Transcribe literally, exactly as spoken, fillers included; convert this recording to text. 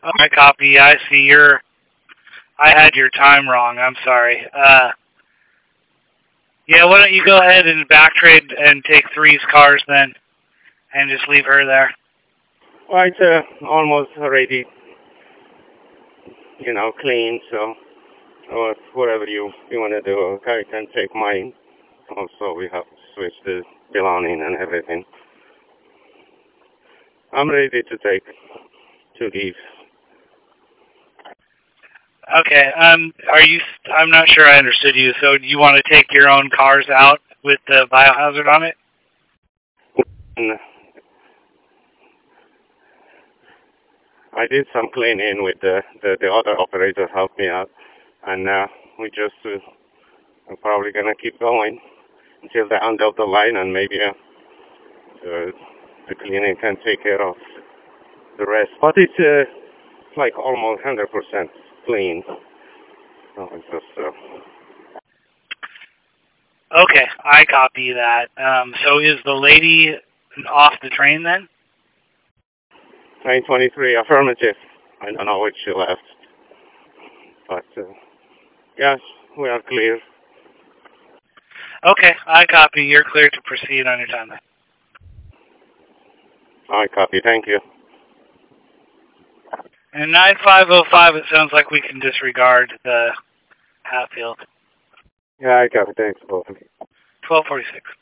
I copy. I see your. I had your time wrong. I'm sorry. Uh, yeah, why don't you go ahead and back trade and take three's cars then, and just leave her there. Well, it's uh, almost already, you know, clean. So, or whatever you you want to do, I can take mine. Also, we have to switch the belonging and everything. I'm ready to take to leave. Okay. Um. Are you? I'm not sure I understood you. So you want to take your own cars out with the biohazard on it? And I did some cleaning with the the, the other operator helped me out, and uh, we just uh, are probably gonna keep going until the end of the line, and maybe uh, the, the cleaning can take care of the rest. But it's uh, like almost one hundred percent clean. So it's just, uh, Okay, I copy that. Um, so is the lady off the train then? nine twenty-three affirmative. I don't know which she left, but uh, yes, we are clear. Okay, I copy. You're clear to proceed on your time then. I copy. Thank you. And nine five oh five, it sounds like we can disregard the Hatfield. Yeah, I copy. Thanks, both of you. twelve forty-six.